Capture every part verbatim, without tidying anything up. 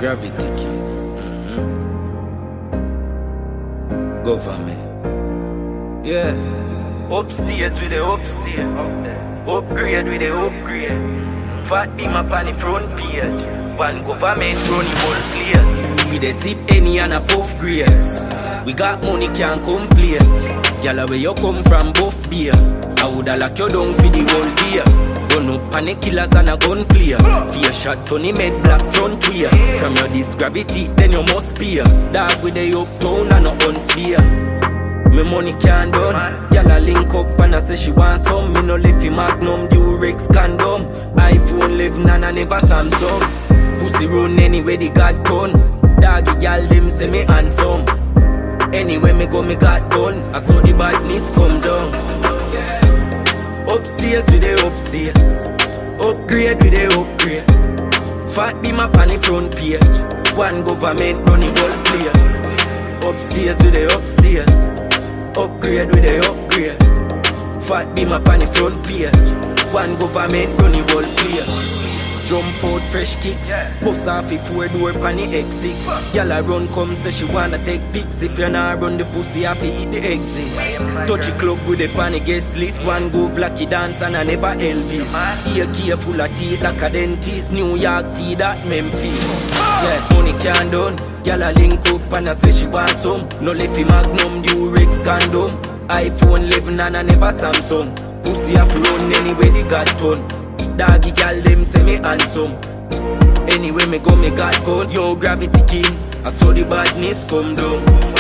Gravity King. Mm-hmm. Government. Yeah. Upstairs with the upstairs. Upgrade with the upgrade. Fat beam up on the front page. One government running whole clear. We dey sip any and a puff grades. We got money, can't complain. Gyal, where you come from, buff beer. I woulda lock you down for the whole year. Gun up panic killers and a gun clear. Fear shot Tony made black front rear. From your this gravity, then you must peer. Dog with the uptown and no unspear. Me money can't done. Gyal a link up and I say she want some. Me no left Magnum, Durex condom. iPhone eleven and I never Samsung. Pussy run anyway the God done. Doggy gyal them say me handsome. Anyway me go me got done. I saw the badness come down. Upstairs with the upstairs. Upgrade with the upgrade. Fat beam up on the front page. One government running whole players. Upstairs with the upstairs. Upgrade with the upgrade. Fat beam up on the front page. One government running whole players. Jump out fresh kicks. Bust off the four door pan the X six. Gyal a run come say she wanna take pics. If you not run the pussy off, eat the exit. Touch the club with the pan guest list. One go Vlacky dance and I never Elvis. Ear key full of teeth like a dentist. New York tea that Memphis. Yeah, money can't done. Gyal a link up and I say she want some. No left Magnum, Durex condom. iPhone eleven and I never Samsung. Pussy off run anyway they got done. Doggy gal them say me handsome. Anyway me go me got gun. Yo Gravity King, I saw the badness come down.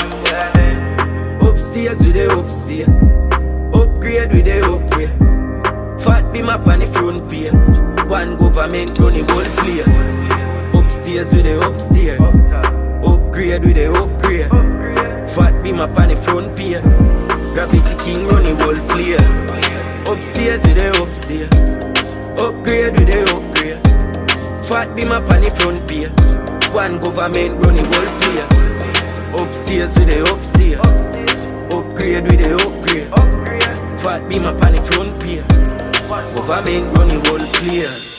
Upstairs with the upstairs. Upgrade with the upgrade. Fat beam up on the front page. One government running whole players. Upstairs with the upstairs. Upgrade with the upgrade. Fat beam up on the front page. Gravity King running whole players. Upstairs with the upstairs. Upgrade with the upgrade. Fat beam up on the front page. One government running whole players. Upstairs with the upstairs. Upgrade with the upgrade. Fat beam up on the front page. Government running whole players.